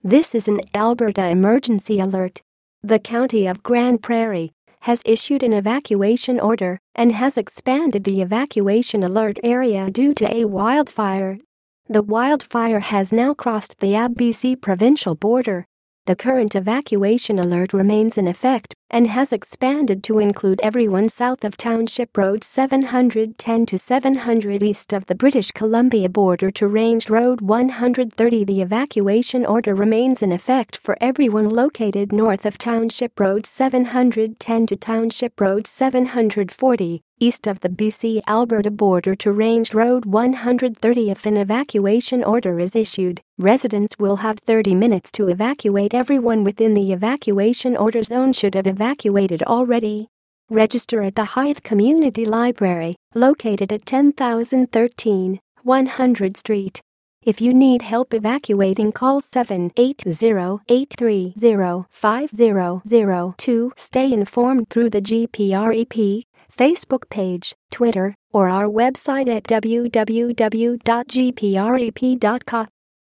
This is an Alberta emergency alert. The County of Grande Prairie has issued an evacuation order and has expanded the evacuation alert area due to a wildfire. The wildfire has now crossed the ABC provincial border. The current evacuation alert remains in effect and has expanded to include everyone south of Township Road 710 to 700 east of the British Columbia border to Range Road 130. The evacuation order remains in effect for everyone located north of Township Road 710 to Township Road 740, east of the BC-Alberta border to Range Road 130. If an evacuation order is issued, residents will have 30 minutes to evacuate. Everyone within the evacuation order zone should have evacuated already. Register at the Hythe Community Library, located at 10,013, 100 Street. If you need help evacuating, call 780-830-5002. Stay informed through the GPREP Facebook page, Twitter, or our website at www.gprep.ca.